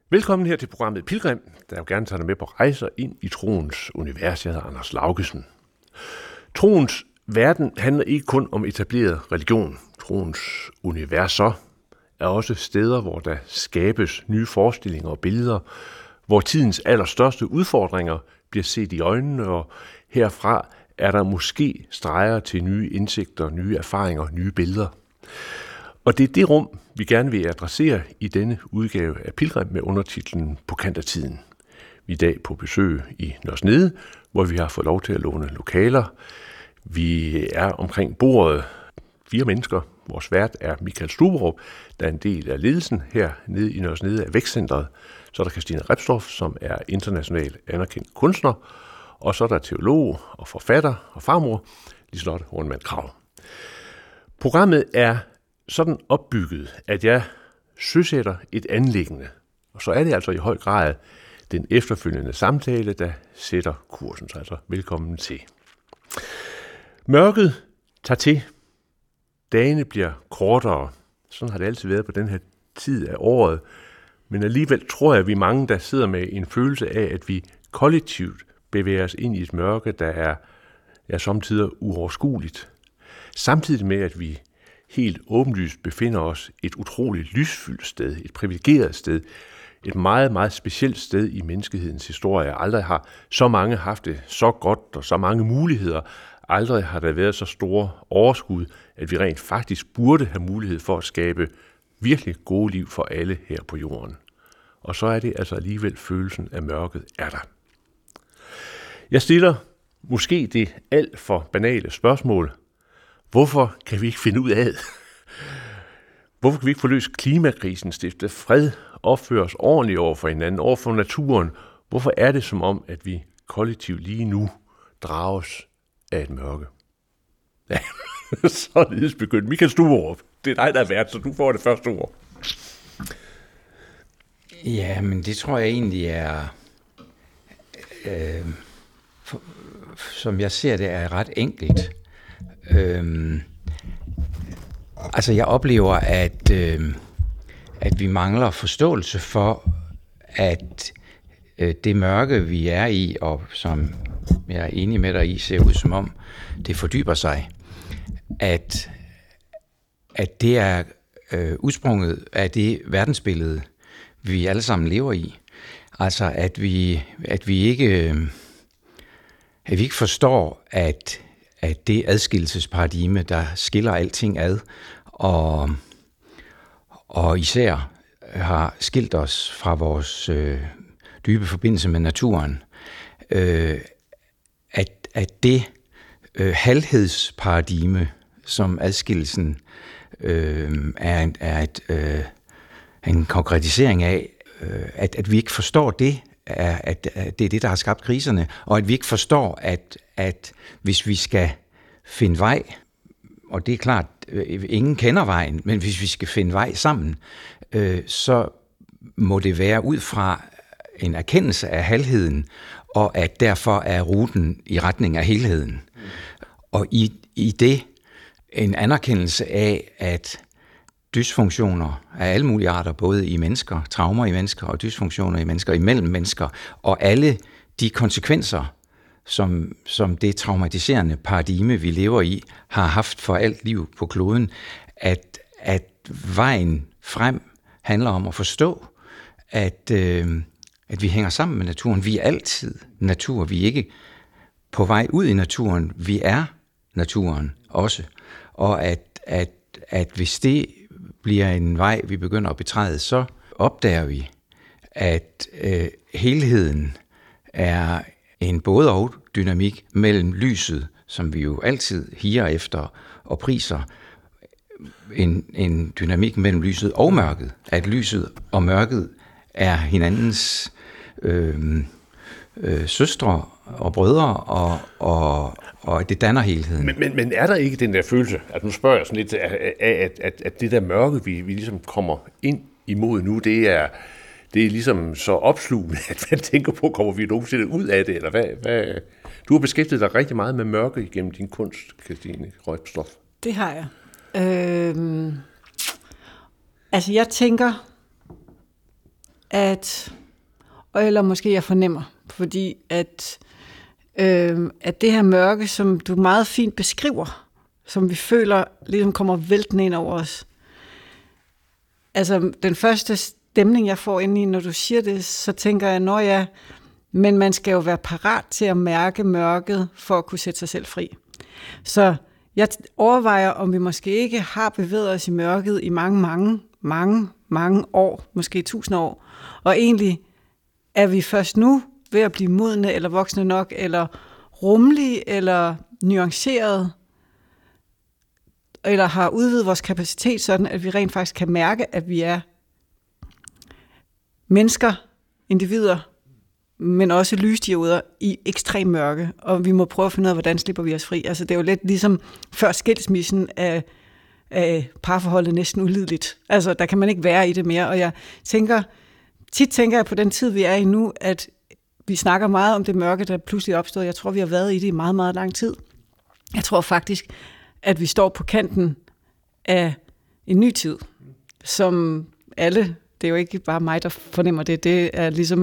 Velkommen her til programmet Pilgrim, der jo gerne tager dig med på rejser ind i troens univers. Jeg hedder Anders Laugesen. Troens verden handler ikke kun om etableret religion. Troens universer er også steder, hvor der skabes nye forestillinger og billeder, hvor tidens allerstørste udfordringer bliver set i øjnene, og herfra er der måske streger til nye indsigter, nye erfaringer, nye billeder. Og det er det rum, vi gerne vil adressere i denne udgave af Pilgrim med undertitlen På kant af tiden. Vi er i dag på besøg i Nørre Snede, hvor vi har fået lov til at låne lokaler. Vi er omkring bordet 4 mennesker. Vores vært er Michael Stuberup, der er en del af ledelsen her nede i Nørre Snede af Vækstcentret. Så er der Christine Repsdorf, som er internationalt anerkendt kunstner. Og så er der teolog og forfatter og farmor, Liselotte Hornmann Krag. Programmet er sådan opbygget, at jeg søsætter et anliggende. Og så er det altså i høj grad den efterfølgende samtale, der sætter kursen. Så altså velkommen til. Mørket tager til. Dagene bliver kortere. Sådan har det altid været på den her tid af året. Men alligevel tror jeg, at vi er mange, der sidder med en følelse af, at vi kollektivt bevæger os ind i et mørke, der er samtidig uoverskueligt. Samtidig med, at vi helt åbenlyst befinder os et utroligt lysfyldt sted, et privilegeret sted, et meget, meget specielt sted i menneskehedens historie. Aldrig har så mange haft det så godt og så mange muligheder. Aldrig har der været så store overskud, at vi rent faktisk burde have mulighed for at skabe virkelig gode liv for alle her på jorden. Og så er det altså alligevel følelsen af mørket er der. Jeg stiller måske det alt for banale spørgsmål. Hvorfor kan vi ikke finde ud af? Hvorfor kan vi ikke få løst klimakrisen, stifte fred, opføre os ordentligt over for hinanden, over for naturen? Hvorfor er det som om, at vi kollektivt lige nu drages af et mørke? Ja, således begyndt. Michael Stuberup, det er dig, der er vært, så du får det første ord. Ja, men det tror jeg egentlig er, som jeg ser det, er ret enkelt. Altså jeg oplever, at vi mangler forståelse for, at det mørke, vi er i, og som jeg er enig med dig i, ser ud som om det fordyber sig, at det er udsprunget af det verdensbillede, vi alle sammen lever i. Altså at vi ikke forstår, at det adskillelsesparadigme, der skiller alting ad, og især har skilt os fra vores dybe forbindelse med naturen, at det halvhedsparadigme, som adskillelsen er en konkretisering af, at vi ikke forstår det, at det er det, der har skabt kriserne, og at vi ikke forstår, at hvis vi skal finde vej, og det er klart, ingen kender vejen, men hvis vi skal finde vej sammen, så må det være ud fra en erkendelse af halvheden, og at derfor er ruten i retning af helheden. Og i det en anerkendelse af, at dysfunktioner af alle mulige arter, både i mennesker, traumer i mennesker og dysfunktioner i mennesker, imellem mennesker, og alle de konsekvenser, som det traumatiserende paradigme, vi lever i, har haft for alt liv på kloden, at vejen frem handler om at forstå, at vi hænger sammen med naturen. Vi er altid natur. Vi er ikke på vej ud i naturen. Vi er naturen også. Og at hvis det bliver en vej, vi begynder at betræde, så opdager vi, at helheden er en både og dynamik mellem lyset, som vi jo altid higer efter og priser, en dynamik mellem lyset og mørket. At lyset og mørket er hinandens søstre og brødre, og det danner helheden. Men er der ikke den der følelse, at nu spørger jeg sådan lidt af, at det der mørke, vi ligesom kommer ind imod nu, det er ligesom så opslugende, at man tænker på, kommer vi nogensinde ud af det, eller hvad? Du har beskæftiget dig rigtig meget med mørke igennem din kunst, Christine Repsdorf. Det har jeg. Altså jeg tænker, eller måske jeg fornemmer, fordi at det her mørke, som du meget fint beskriver, som vi føler ligesom kommer væltende ind over os. Altså den første stemning, jeg får ind i, når du siger det, så tænker jeg, men man skal jo være parat til at mærke mørket, for at kunne sætte sig selv fri. Så jeg overvejer, om vi måske ikke har bevæget os i mørket i mange år, måske 1000 år, og egentlig er vi først nu ved at blive modne, eller voksne nok, eller rummelige, eller nuanceret, eller har udvidet vores kapacitet, sådan at vi rent faktisk kan mærke, at vi er mennesker, individer, men også lysdioder i ekstrem mørke, og vi må prøve at finde ud af, hvordan slipper vi os fri. Altså det er jo lidt ligesom før skilsmissen af parforholdet næsten ulideligt. Altså der kan man ikke være i det mere, og jeg tit tænker jeg på den tid, vi er i nu, at vi snakker meget om det mørke, der pludselig er opstået. Jeg tror, vi har været i det i meget, meget lang tid. Jeg tror faktisk, at vi står på kanten af en ny tid, som alle, det er jo ikke bare mig, der fornemmer det, det er ligesom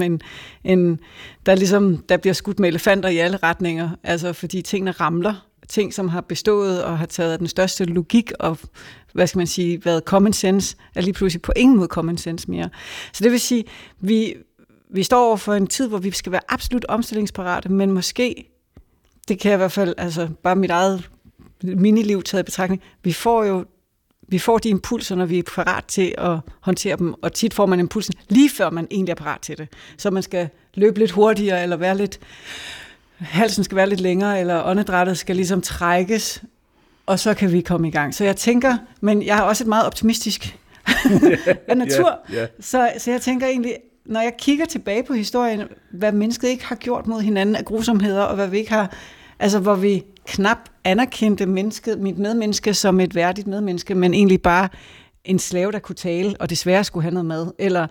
der bliver skudt med elefanter i alle retninger, altså fordi tingene ramler, ting, som har bestået og har taget den største logik og, hvad skal man sige, været common sense, er lige pludselig på ingen måde common sense mere. Så det vil sige, vi står over for en tid, hvor vi skal være absolut omstillingsparate, men måske, det kan jeg i hvert fald, altså bare mit eget miniliv taget i betragtning, vi får de impulser, når vi er parat til at håndtere dem, og tit får man impulsen lige før man egentlig er parat til det. Så man skal løbe lidt hurtigere, eller være lidt, halsen skal være lidt længere, eller åndedrættet skal ligesom trækkes, og så kan vi komme i gang. Så jeg tænker, men jeg har også et meget optimistisk natur, Så jeg tænker egentlig, når jeg kigger tilbage på historien, hvad mennesket ikke har gjort mod hinanden af grusomheder, og hvad vi ikke har, altså hvor vi knap anerkendte mit medmenneske som et værdigt medmenneske, men egentlig bare en slave, der kunne tale, og desværre skulle have noget mad, eller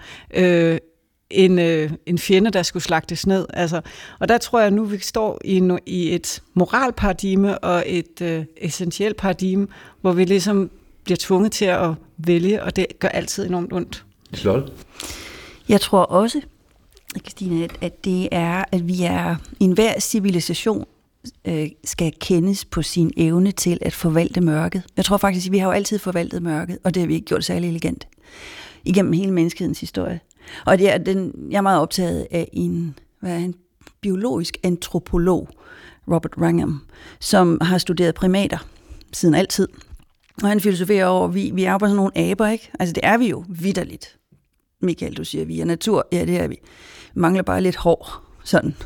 en fjende, der skulle slagtes ned. Altså, og der tror jeg nu, vi står i et moralparadigme og et essentielt paradigme, hvor vi ligesom bliver tvunget til at vælge, og det gør altid enormt ondt. Slot. Jeg tror også, Christine, at det er, at vi er i enhver civilisation skal kendes på sin evne til at forvalte mørket. Jeg tror faktisk, at vi har jo altid forvaltet mørket, og det har vi ikke gjort særlig elegant igennem hele menneskehedens historie. Og jeg er meget optaget af en biologisk antropolog, Robert Wrangham, som har studeret primater siden altid. Og han filosoferer over, vi er jo bare sådan nogle aber, ikke? Altså det er vi jo vitterligt. Michael, du siger, vi er natur. Ja, det er vi. Vi mangler bare lidt hår. Sådan.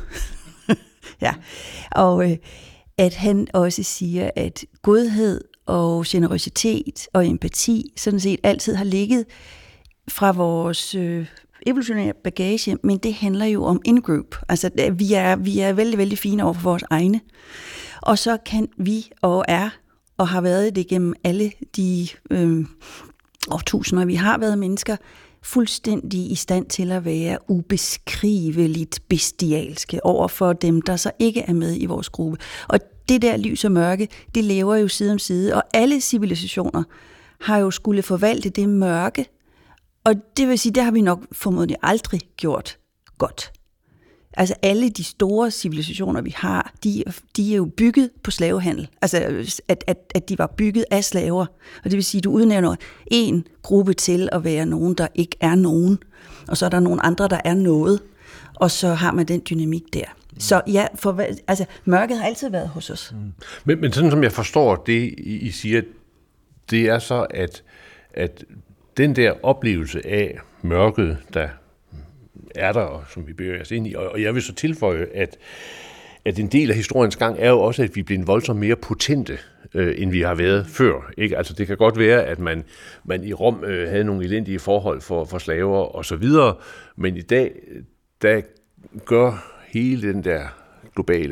Ja. Og at han også siger, at godhed og generøsitet og empati sådan set altid har ligget fra vores evolutionære bagage, men det handler jo om in-group. Altså vi er vældig, vældig fine over for vores egne. Og så kan vi og har været det gennem alle de årtusinder, vi har været mennesker, fuldstændig i stand til at være ubeskriveligt bestialske over for dem, der så ikke er med i vores gruppe. Og det der lys og mørke, det lever jo side om side, og alle civilisationer har jo skulle forvalte det mørke, og det vil sige, det har vi nok formodentlig aldrig gjort godt. Altså alle de store civilisationer, vi har, de er jo bygget på slavehandel. Altså at de var bygget af slaver. Og det vil sige, du udnævner en gruppe til at være nogen, der ikke er nogen. Og så er der nogle andre, der er noget. Og så har man den dynamik der. Så ja, mørket har altid været hos os. Men sådan som jeg forstår det, I siger, det er så, at den der oplevelse af mørket, der er der, og som vi bevæger os ind i. Og jeg vil så tilføje, at en del af historiens gang er jo også, at vi bliver voldsomt mere potente, end vi har været før. Ikke? Altså det kan godt være, at man i Rom havde nogle elendige forhold for slaver og så videre, men i dag, der gør hele den der globale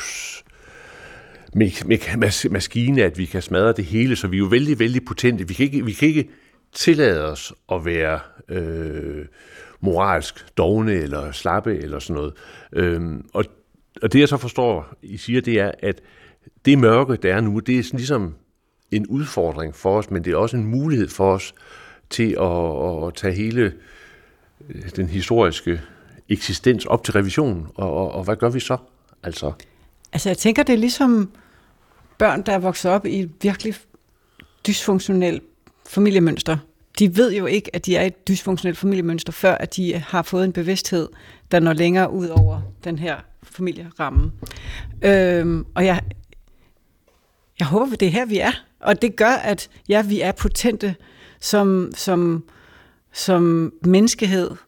maskine, at vi kan smadre det hele, så vi er jo vældig, vældig potente. Vi kan ikke tillade os at være moralsk dovne eller slappe eller sådan noget. Og det jeg så forstår, I siger, det er, at det mørke, der er nu, det er sådan ligesom en udfordring for os, men det er også en mulighed for os til at tage hele den historiske eksistens op til revisionen, og hvad gør vi så? Altså jeg tænker, det er ligesom børn, der er vokset op i et virkelig dysfunktionelt familiemønster. De ved jo ikke, at de er et dysfunktionelt familiemønster, før at de har fået en bevidsthed, der når længere ud over den her familieramme. Og jeg håber, det er her, vi er. Og det gør, at vi er potente som menneskehed.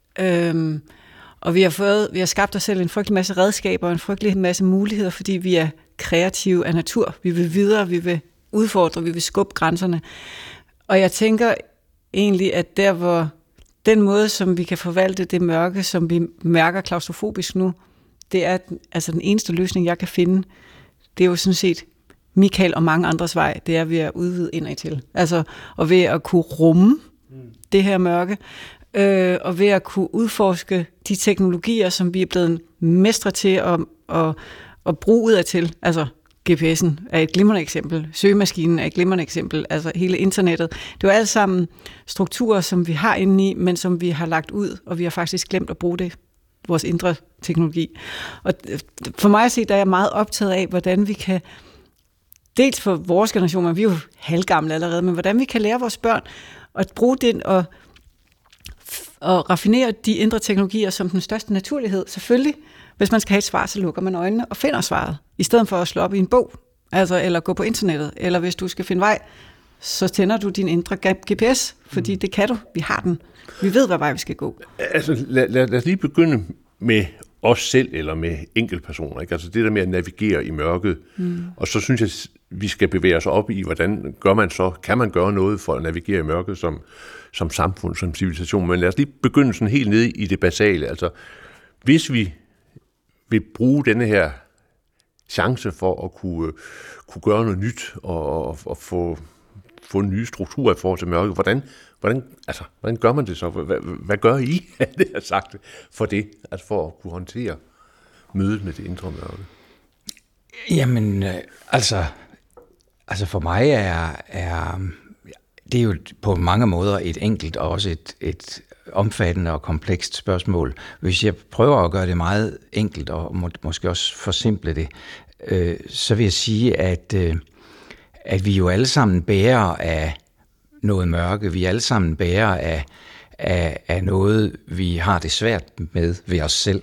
Og vi har skabt os selv en frygtelig masse redskaber og en frygtelig masse muligheder, fordi vi er kreative af natur. Vi vil videre, vi vil udfordre, vi vil skubbe grænserne. Og jeg tænker egentlig, at der hvor den måde, som vi kan forvalte det mørke, som vi mærker klaustrofobisk nu, det er altså den eneste løsning, jeg kan finde. Det er jo sådan set Michael og mange andres vej, det er ved at udvide indad til. Altså, og ved at kunne rumme det her mørke, og ved at kunne udforske de teknologier, som vi er blevet mestre til at bruge udad til. Altså, GPS'en er et glimrende eksempel, søgemaskinen er et glimrende eksempel, altså hele internettet. Det er jo alt sammen strukturer, som vi har indeni, men som vi har lagt ud, og vi har faktisk glemt at bruge det, vores indre teknologi. Og for mig at se, der er jeg meget optaget af, hvordan vi kan, dels for vores generation, men vi er jo halvgamle allerede, men hvordan vi kan lære vores børn at bruge den og raffinere de indre teknologier som den største naturlighed. Selvfølgelig, hvis man skal have et svar, så lukker man øjnene og finder svaret, i stedet for at slå op i en bog, altså, eller gå på internettet, eller hvis du skal finde vej, så tænder du din indre GPS, fordi det kan du, vi har den. Vi ved, hvad vej vi skal gå. Altså, lad os lige begynde med os selv, eller med enkeltpersoner, ikke? Altså det der med at navigere i mørket, og så synes jeg, vi skal bevæge os op i, hvordan gør man så, kan man gøre noget for at navigere i mørket som samfund, som civilisation, men lad os lige begynde sådan helt nede i det basale, altså hvis vi vil bruge denne her chance for at kunne gøre noget nyt, og få nye strukturer i forhold til mørket, hvordan gør man det så? Hvad gør I, det har sagt, for det, altså for at kunne håndtere mødet med det indre mørke? Jamen, altså for mig er det er jo på mange måder et enkelt og også et omfattende og komplekst spørgsmål. Hvis jeg prøver at gøre det meget enkelt og måske også forsimple det, så vil jeg sige, at vi jo alle sammen bærer af noget mørke. Vi er alle sammen bærer af noget, vi har det svært med ved os selv.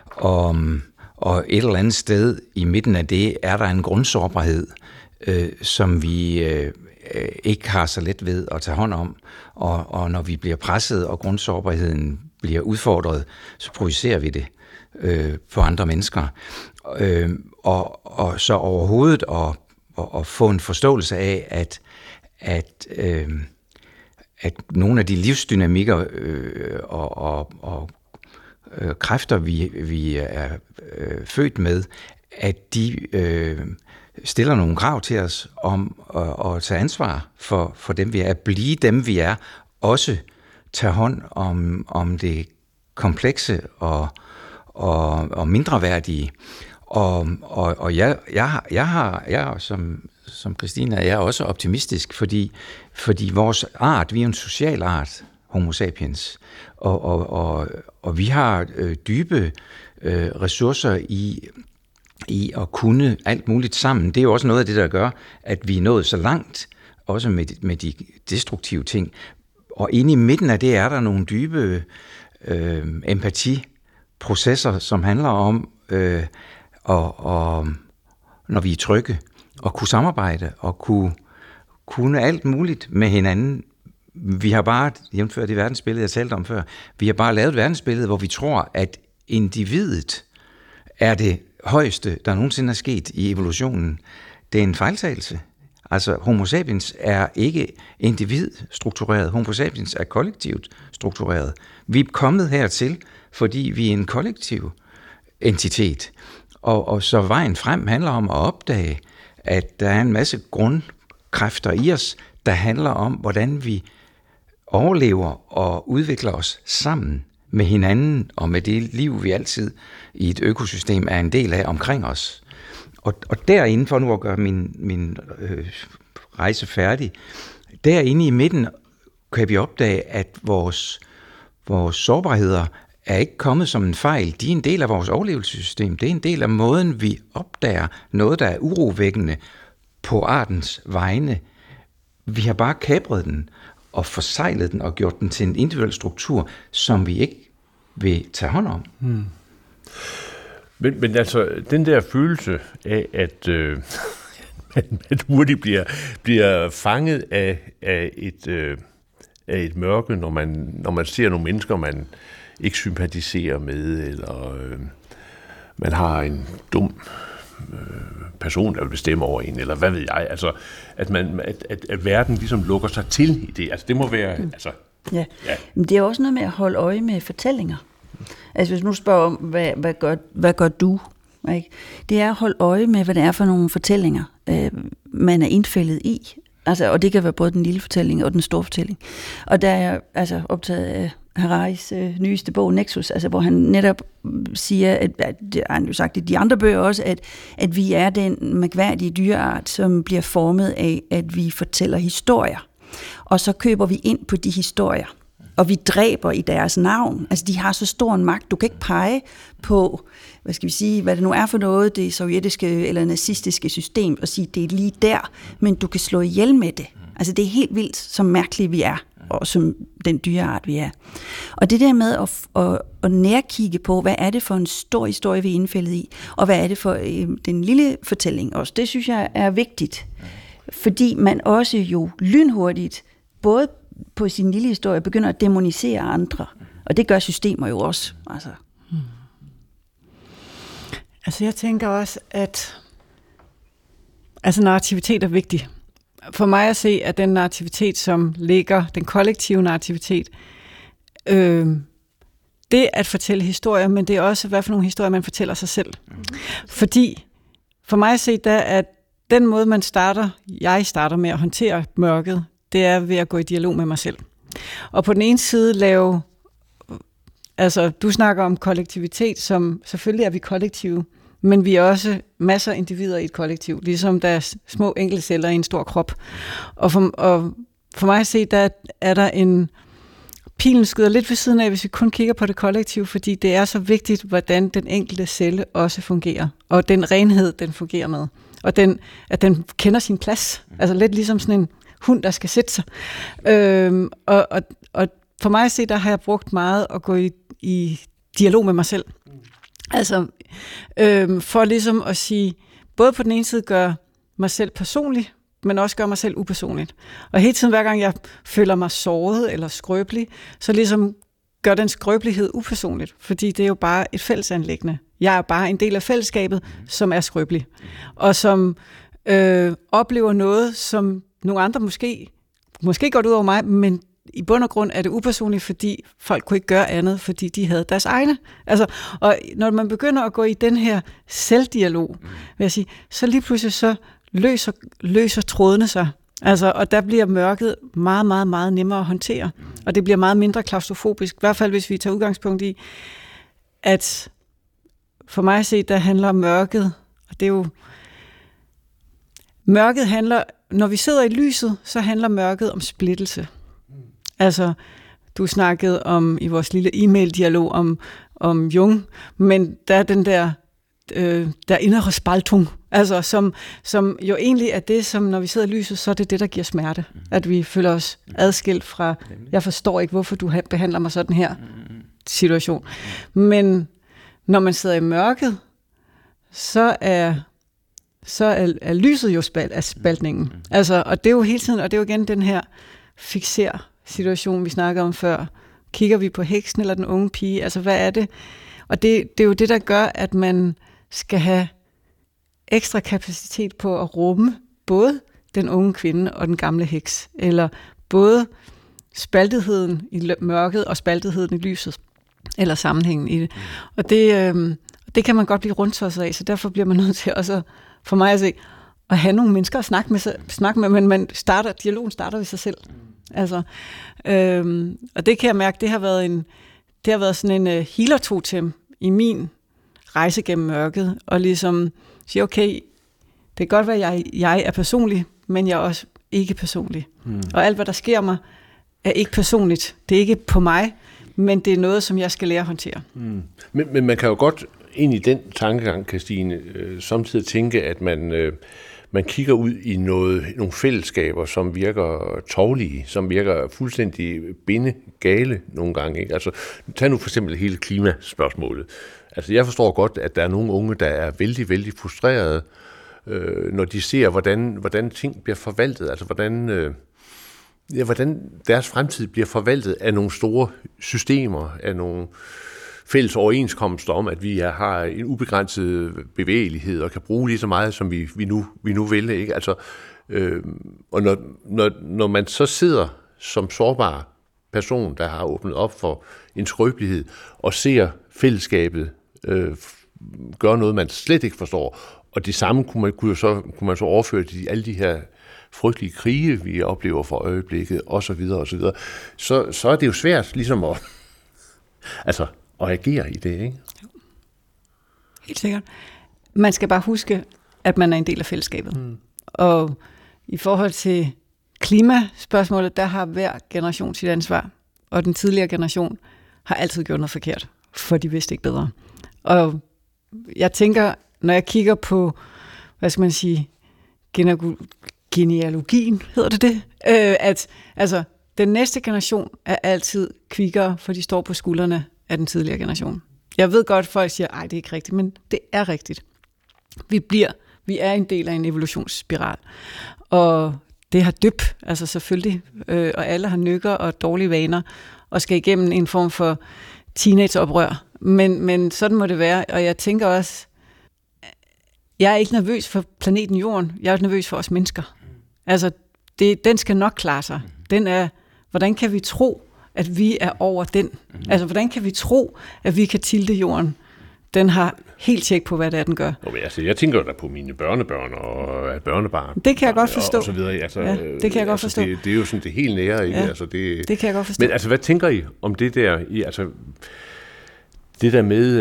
Og et eller andet sted i midten af det er der en grundsårbarhed, som vi ikke har så let ved at tage hånd om. Og når vi bliver presset, og grundsårbarheden bliver udfordret, så projicerer vi det på andre mennesker. Og så overhovedet at få en forståelse af, at nogle af de livsdynamikker og kræfter, vi er født med, at de stiller nogle krav til os om at tage ansvar for dem, vi er, at blive dem, vi er, også tage hånd om det komplekse og mindreværdige. Og jeg som Christina, jeg er også optimistisk, fordi vores art, vi er en social art, Homo sapiens, og vi har dybe ressourcer i at kunne alt muligt sammen. Det er jo også noget af det, der gør, at vi er nået så langt, også med de destruktive ting. Og inde i midten af det er der nogle dybe empatiprocesser, som handler om, når vi er trygge, at kunne samarbejde og kunne alt muligt med hinanden. Vi har bare, jævnfør det verdensbillede, jeg talte om før, vi har bare lavet et verdensbillede, hvor vi tror, at individet er det højeste, der nogensinde er sket i evolutionen. Det er en fejltagelse. Altså, Homo sapiens er ikke individstruktureret. Homo sapiens er kollektivt struktureret. Vi er kommet hertil, fordi vi er en kollektiv entitet. Og så vejen frem handler om at opdage, at der er en masse grundkræfter i os, der handler om, hvordan vi overlever og udvikler os sammen med hinanden og med det liv, vi altid i et økosystem er en del af omkring os. Og derinde, for nu at gøre min rejse færdig, derinde i midten kan vi opdage, at vores Vores sårbarheder er ikke kommet som en fejl. De er en del af vores overlevelsessystem. Det er en del af måden, vi opdager noget, der er urovækkende på artens vegne. Vi har bare kapret den og forsejlet den og gjort den til en individuel struktur, som vi ikke vil tage hånd om. Men altså, den der følelse af, at man hurtigt bliver fanget af et mørke, når man ser nogle mennesker, man ikke sympatiserer med, eller man har en dum person, der vil bestemme over en, eller hvad ved jeg, altså, at verden ligesom lukker sig til i det. Altså, det må være... Altså, ja. Men det er også noget med at holde øje med fortællinger. Altså, hvis nu spørger om, hvad gør du? Ikke? Det er at holde øje med, hvad det er for nogle fortællinger, man er indfældet i. Altså, og det kan være både den lille fortælling og den store fortælling. Og der er jeg altså optaget af Hararis nyeste bog, Nexus, altså, hvor han netop siger, at det har han jo sagt i de andre bøger også, at vi er den mærkværdige dyreart, som bliver formet af, at vi fortæller historier. Og så køber vi ind på de historier, og vi dræber i deres navn. Altså, de har så stor en magt. Du kan ikke pege på, hvad det nu er for noget, det sovjetiske eller nazistiske system, og sige, det er lige der, men du kan slå ihjel med det. Altså, det er helt vildt, så mærkelige vi er, og som den dyreart, vi er. Og det der med at nærkigge på, hvad er det for en stor historie, vi er indfældet i, og hvad er det for den lille fortælling også, det synes jeg er vigtigt. Fordi man også jo lynhurtigt, både på sin lille historie, begynder at dæmonisere andre. Og det gør systemer jo også. Altså jeg tænker også, at narrativitet er vigtig. For mig at se, at den narrativitet, som ligger, den kollektive narrativitet, det at fortælle historier, men det er også, hvad for nogle historier, man fortæller sig selv. Fordi, for mig at se, at den måde, jeg starter med at håndtere mørket, det er ved at gå i dialog med mig selv. Og på den ene side du snakker om kollektivitet, som selvfølgelig er vi kollektive, men vi er også masser af individer i et kollektiv, ligesom der er små enkeltceller i en stor krop. Og for mig at se, der er der en... Pilen skyder lidt ved siden af, hvis vi kun kigger på det kollektiv, fordi det er så vigtigt, hvordan den enkelte celle også fungerer, og den renhed, den fungerer med. Og at den kender sin plads. Altså lidt ligesom sådan en hund, der skal sætte sig. Og for mig at se, der har jeg brugt meget at gå i dialog med mig selv. Altså for ligesom at sige, både på den ene side gør mig selv personlig, men også gør mig selv upersonligt. Og hele tiden, hver gang jeg føler mig såret eller skrøbelig, så ligesom gør den skrøbelighed upersonligt, fordi det er jo bare et fællesanliggende. Jeg er bare en del af fællesskabet, som er skrøbelig, og som oplever noget, som nogle andre måske går det ud over mig, men i bund og grund er det upersonligt, fordi folk kunne ikke gøre andet, fordi de havde deres egne. Altså, og når man begynder at gå i den her selvdialog, vil jeg sige, så lige pludselig så løser trådene sig. Altså, og der bliver mørket meget, meget, meget nemmere at håndtere. Og det bliver meget mindre klaustrofobisk. I hvert fald, hvis vi tager udgangspunkt i, at for mig at se, der handler mørket, og det er jo... Mørket handler... Når vi sidder i lyset, så handler mørket om splittelse. Altså, du snakkede om i vores lille e-mail-dialog om Jung, men der er den der indre spaltung, altså som jo egentlig er det, som når vi sidder i lyset, så er det, der giver smerte. At vi føler os adskilt fra, jeg forstår ikke, hvorfor du behandler mig sådan her situation. Men når man sidder i mørket, så er lyset jo spaltningen. Altså, og det er jo hele tiden, og det er jo igen den her fixer-situation, vi snakkede om før. Kigger vi på heksen eller den unge pige? Altså, hvad er det? Og det er jo det, der gør, at man skal have ekstra kapacitet på at rumme både den unge kvinde og den gamle heks, eller både spaltetheden i mørket og spaltetheden i lyset, eller sammenhængen i det. Og det kan man godt blive rundtosset af, så derfor bliver man nødt til også, for mig at se, at have nogle mennesker at snakke med, men dialogen starter ved sig selv. Altså, og det kan jeg mærke, det har været sådan en healer-totem i min rejse gennem mørket, og ligesom sige, okay, det kan godt være, at jeg er personlig, men jeg er også ikke personlig. Og alt, hvad der sker mig, er ikke personligt. Det er ikke på mig, men det er noget, som jeg skal lære at håndtere. Men man kan jo godt ind i den tankegang, Kristine, samtidig tænke, at man kigger ud i nogle fællesskaber, som virker tovlige, som virker fuldstændig bindegale nogle gange. Ikke? Altså, tag nu for eksempel hele klimaspørgsmålet. Altså, jeg forstår godt, at der er nogle unge, der er vældig, vældig frustrerede, når de ser, hvordan ting bliver forvaltet. Altså, hvordan deres fremtid bliver forvaltet af nogle store systemer, af nogle fælles overenskomster om, at vi har en ubegrænset bevægelighed og kan bruge lige så meget, som vi nu vil. Ikke? Altså, og når man så sidder som sårbar person, der har åbnet op for en skrøbelighed, og ser fællesskabet gøre noget, man slet ikke forstår, og det samme kunne man så overføre til alle de her frygtelige krige, vi oplever for øjeblikket, osv., så er det jo svært ligesom at agere i det, ikke? Helt sikkert. Man skal bare huske, at man er en del af fællesskabet. Og i forhold til klimaspørgsmålet, der har hver generation sit ansvar, og den tidligere generation har altid gjort noget forkert, for de vidste ikke bedre. Og jeg tænker, når jeg kigger på, hvad skal man sige, genealogien, hedder det, at altså, den næste generation er altid kvikkere, for de står på skuldrene af den tidligere generation. Jeg ved godt, at folk siger, ej, det er ikke rigtigt, men det er rigtigt. Vi er en del af en evolutionsspiral, og det har dyb, altså selvfølgelig, og alle har nykker og dårlige vaner, og skal igennem en form for teenageoprør. Men sådan må det være, og jeg tænker også, jeg er ikke nervøs for planeten Jorden, jeg er nervøs for os mennesker. Altså, den skal nok klare sig. Den er, hvordan kan vi tro, at vi er over den? Altså, hvordan kan vi tro, at vi kan tilte Jorden? Den har helt tjek på, hvad det er, den gør. Altså, jeg tænker da på mine børnebørn og børnebarn. Det kan jeg godt forstå. Og så videre. Altså, ja, det kan jeg godt forstå. Det er jo sådan det helt nære. Ikke? Ja, altså, det kan jeg godt forstå. Men altså, hvad tænker I om det der? Det der med,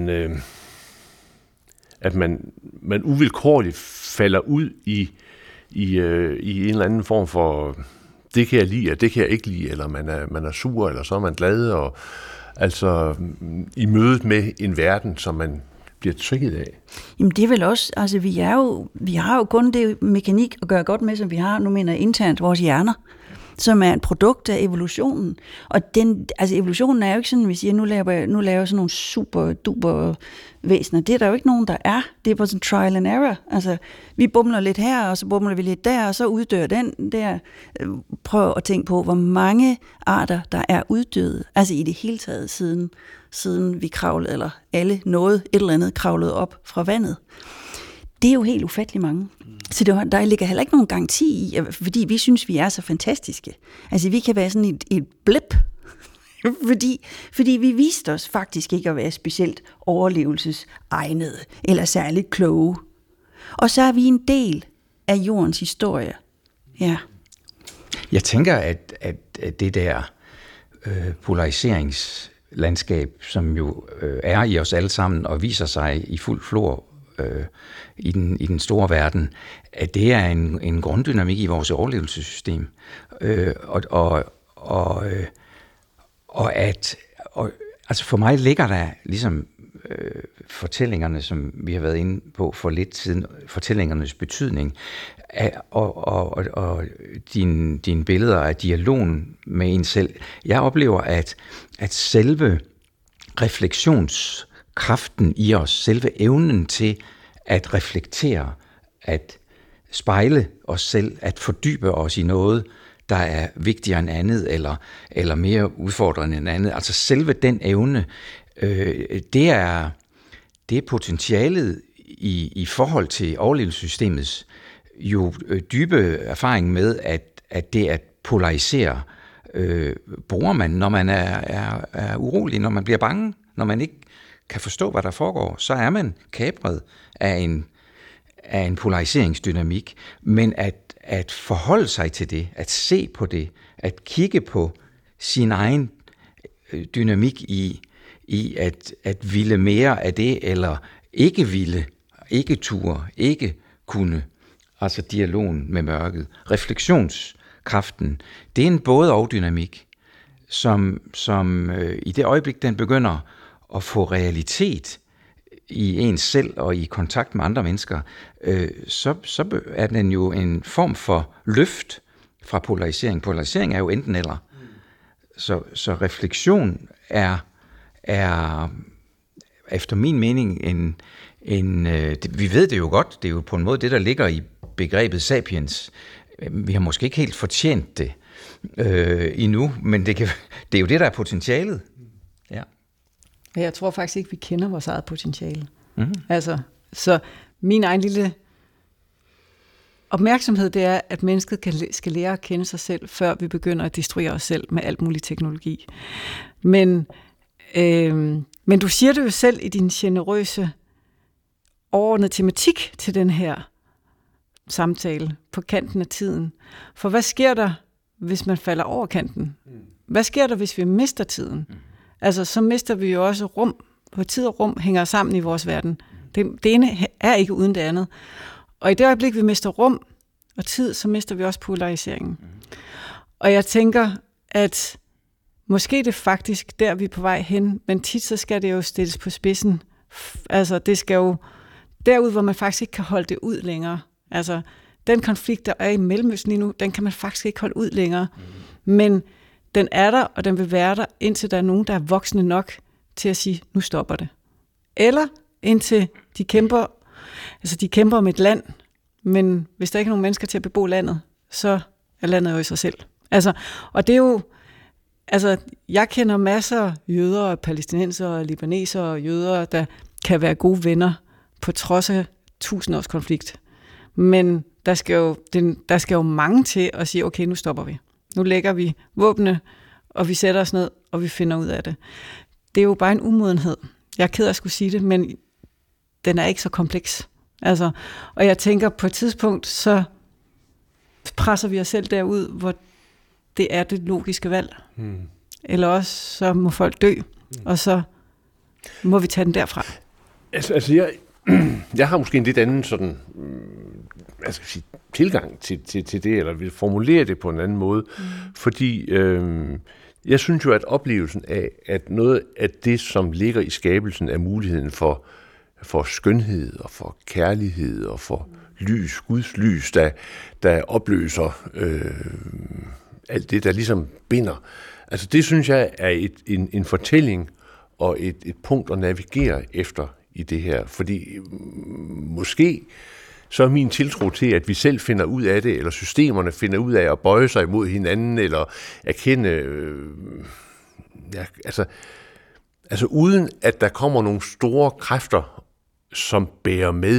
at man uvilkårligt falder ud i en eller anden form for, det kan jeg lide, og det kan jeg ikke lide, eller man er sur, eller så er man glad, og altså i mødet med en verden, som man bliver trigget af. Jamen det er vel også, altså vi har jo kun det mekanik at gøre godt med, som vi har, nu mener jeg internt, vores hjerner, som er et produkt af evolutionen. Og evolutionen er jo ikke sådan, vi siger, nu laver jeg sådan nogle super duper væsener. Det er der jo ikke nogen, der er. Det er bare sådan trial and error. Altså, vi bumler lidt her, og så bumler vi lidt der, og så uddør den der. Prøv at tænke på, hvor mange arter, der er uddøde. Altså i det hele taget, siden vi kravlede, eller alle et eller andet kravlede op fra vandet. Det er jo helt ufattelig mange. Så der ligger heller ikke nogen garanti i, fordi vi synes, vi er så fantastiske. Altså, vi kan være sådan et blip, fordi vi viste os faktisk ikke at være specielt overlevelsesegnede, eller særligt kloge. Og så er vi en del af jordens historie. Ja. Jeg tænker, at det der polariseringslandskab, som jo er i os alle sammen og viser sig i fuld flor i den store verden, at det er en grunddynamik i vores overlevelsessystem. Altså for mig ligger der ligesom fortællingerne, som vi har været inde på for lidt siden, fortællingernes betydning, og dine billeder af dialogen med en selv. Jeg oplever, at selve refleksionskraften i os, selve evnen til at reflektere, at spejle os selv, at fordybe os i noget, der er vigtigere end andet, eller mere udfordrende end andet. Altså selve den evne, det er potentialet i forhold til overlevelsessystemets jo dybe erfaring med, at det at polarisere bruger man, når man er urolig, når man bliver bange, når man ikke kan forstå, hvad der foregår, så er man kapret af en polariseringsdynamik. Men at forholde sig til det, at se på det, at kigge på sin egen dynamik i at ville mere af det, eller ikke ville, ikke ture, ikke kunne, altså dialogen med mørket. Refleksionskraften, det er en både og dynamik, som i det øjeblik, den begynder at få realitet i ens selv og i kontakt med andre mennesker, så er den jo en form for løft fra polarisering. Polarisering er jo enten eller. Så refleksion er efter min mening vi ved det jo godt, det er jo på en måde det, der ligger i begrebet sapiens. Vi har måske ikke helt fortjent det endnu, men det er jo det, der er potentialet. Ja. Jeg tror faktisk ikke, vi kender vores eget potentiale. Mm-hmm. Altså, så min egen lille opmærksomhed, det er, at mennesket skal lære at kende sig selv, før vi begynder at destruere os selv med alt mulig teknologi. Men du siger det jo selv i din generøse overordnede tematik til den her samtale på kanten af tiden. For hvad sker der, hvis man falder over kanten? Hvad sker der, hvis vi mister tiden? Altså, så mister vi jo også rum, hvor tid og rum hænger sammen i vores verden. Det ene er ikke uden det andet. Og i det øjeblik, vi mister rum og tid, så mister vi også polariseringen. Og jeg tænker, at måske det er faktisk der, vi er på vej hen, men tit så skal det jo stilles på spidsen. Altså, det skal jo derud, hvor man faktisk ikke kan holde det ud længere. Altså, den konflikt, der er i Mellemøsten lige nu, den kan man faktisk ikke holde ud længere. Men den er der, og den vil være der, indtil der er nogen, der er voksne nok til at sige, nu stopper det. Eller indtil de kæmper om et land, men hvis der ikke er nogen mennesker til at bebo landet, så er landet jo i sig selv. Altså, og det er jo, altså, jeg kender masser af jøder, palæstinenser, libanesere og jøder, der kan være gode venner på trods af 1000 års konflikt. Men der skal jo mange til at sige, okay, nu stopper vi. Nu lægger vi våbne, og vi sætter os ned, og vi finder ud af det. Det er jo bare en umodenhed. Jeg er ked af at skulle sige det, men den er ikke så kompleks. Altså, og jeg tænker, på et tidspunkt, så presser vi os selv derud, hvor det er det logiske valg. Eller også, så må folk dø, og så må vi tage den derfra. Altså jeg har måske en lidt anden sådan, tilgang til det, eller vil formulere det på en anden måde, fordi jeg synes jo, at oplevelsen af, at noget af det, som ligger i skabelsen, er muligheden for skønhed og for kærlighed og for lys, Guds lys, der opløser alt det, der ligesom binder. Altså det synes jeg er en fortælling og et punkt at navigere efter i det her, fordi måske så er min tiltro til, at vi selv finder ud af det, eller systemerne finder ud af at bøje sig imod hinanden, eller erkende, altså uden at der kommer nogle store kræfter, som bærer med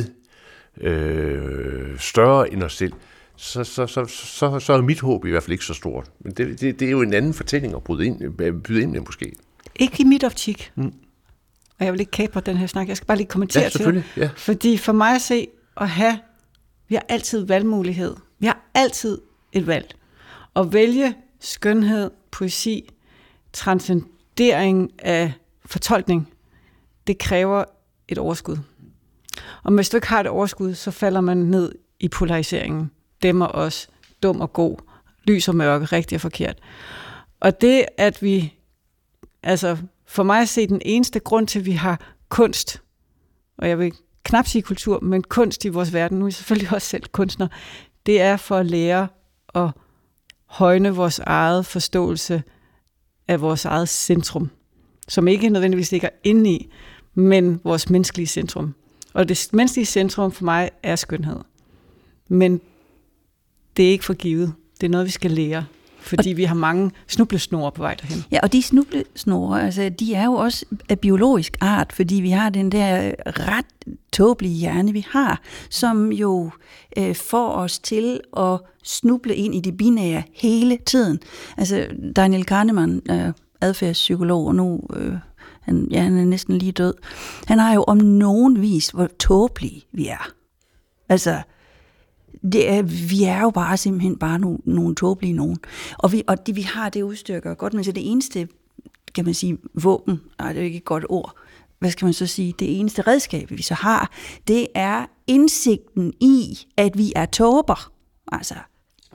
større end os selv, så er mit håb i hvert fald ikke så stort. Men det er jo en anden fortælling at byde ind med måske. Ikke i mit optik. Og jeg vil ikke kapre den her snak. Jeg skal bare lige kommentere til det. Ja. Fordi for mig at se vi har altid valgmulighed. Vi har altid et valg. At vælge skønhed, poesi, transcendering af fortolkning, det kræver et overskud. Og hvis du ikke har et overskud, så falder man ned i polariseringen. Dem og os, dum og god, lys og mørke, rigtig og forkert. Og det, at vi, altså for mig at se, den eneste grund til, at vi har kunst, og jeg vil knap sige kultur, men kunst i vores verden, nu er jeg selvfølgelig også selv kunstner, det er for at lære at højne vores eget forståelse af vores eget centrum, som ikke nødvendigvis ligger inde i, men vores menneskelige centrum. Og det menneskelige centrum for mig er skønhed. Men det er ikke for givet. Det er noget, vi skal lære, fordi vi har mange snublesnore på vej derhen. Ja, og de snublesnore, altså, de er jo også af biologisk art, fordi vi har den der ret tåbelige hjerne, vi har, som jo får os til at snuble ind i det binære hele tiden. Altså, Daniel Kahneman, adfærdspsykolog, og nu han er næsten lige død, han har jo om nogen vis, hvor tåbelige vi er. Altså, vi er jo bare simpelthen bare nogle tåbelige nogen. Og det vi har, det udstykker godt, men så det eneste, kan man sige, våben, det er jo ikke et godt ord, hvad skal man så sige, det eneste redskab, vi så har, det er indsigten i, at vi er tåber. Altså,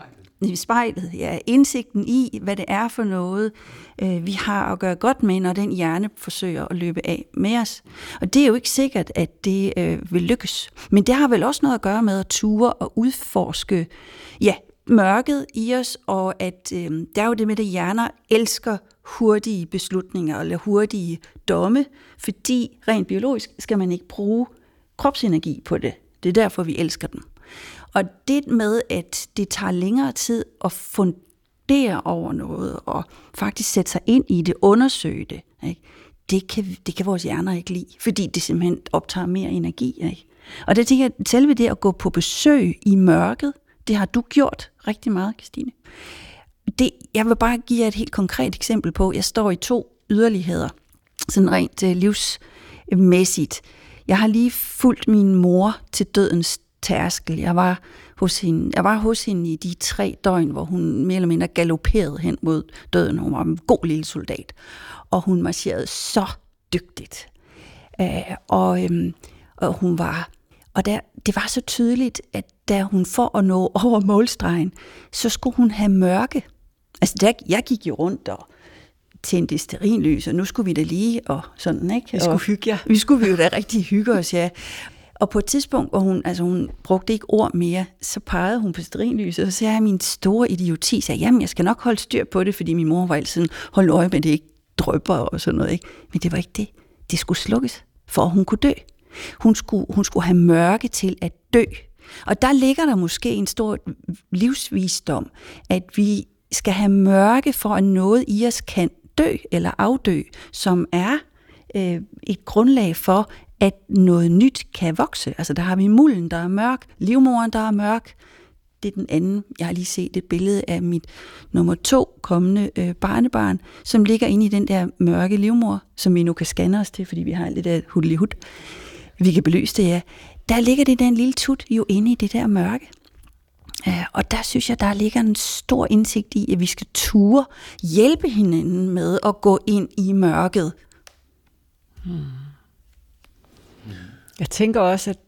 i spejlet, ja, indsigten i, hvad det er for noget, vi har at gøre godt med, når den hjerne forsøger at løbe af med os. Og det er jo ikke sikkert, at det vil lykkes. Men det har vel også noget at gøre med at ture og udforske, ja, mørket i os, og at der er jo det med, at hjerner elsker hurtige beslutninger eller hurtige domme, fordi rent biologisk skal man ikke bruge kropsenergi på det. Det er derfor, vi elsker dem. Og det med, at det tager længere tid at fundere over noget, og faktisk sætte sig ind i det, undersøge det, ikke? Det kan vores hjerner ikke lide, fordi det simpelthen optager mere energi. Ikke? Og det tænker jeg, selve det at gå på besøg i mørket, det har du gjort rigtig meget, Christine. Jeg vil bare give jer et helt konkret eksempel på, jeg står i 2 yderligheder, sådan rent livsmæssigt. Jeg har lige fulgt min mor til dødens tærskel. Jeg var hos hende i de 3 døgn, hvor hun mere eller mindre galopperede hen mod døden. Hun var en god lille soldat, og hun marcherede så dygtigt. Det var så tydeligt, at da hun for at nå over målstregen, så skulle hun have mørke. Altså, jeg gik jo rundt og tændte stearinlys, og nu skulle vi da lige, og sådan, ikke? Vi skulle hygge jer. Vi skulle jo da rigtig hygge os, ja. Og på et tidspunkt, hvor hun brugte ikke ord mere, så pegede hun på stearinlyset, og så sagde jeg, min store idioti, sagde, jamen, jeg skal nok holde styr på det, fordi min mor var altid holdt øje med, det ikke drypper og sådan noget, ikke? Men det var ikke det. Det skulle slukkes, for at hun kunne dø. Hun skulle have mørke til at dø. Og der ligger der måske en stor livsvisdom, at vi skal have mørke for, at noget i os kan dø eller afdø, som er et grundlag for, at noget nyt kan vokse. Altså der har vi mulden, der er mørk, livmoderen, der er mørk. Det er den anden. Jeg har lige set et billede af mit nummer 2 kommende barnebarn, som ligger inde i den der mørke livmor, som vi nu kan scanne os til, fordi vi har alt det der hudlig-hud. Vi kan belyse det, ja. Der ligger det der en lille tut jo inde i det der mørke. Og der synes jeg, der ligger en stor indsigt i, at vi skal ture hjælpe hinanden med at gå ind i mørket. Jeg tænker også, at